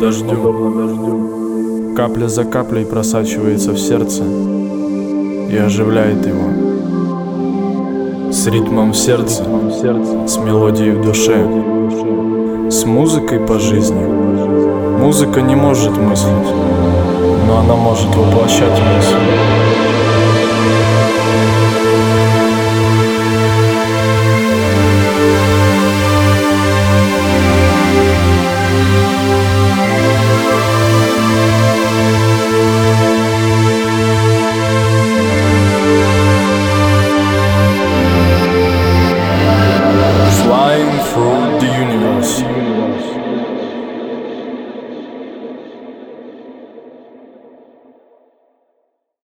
дождю, капля за каплей просачивается в сердце и оживляет его. С ритмом в сердце, с мелодией в душе, с музыкой по жизни. Музыка не может мыслить, но она может воплощать мысль.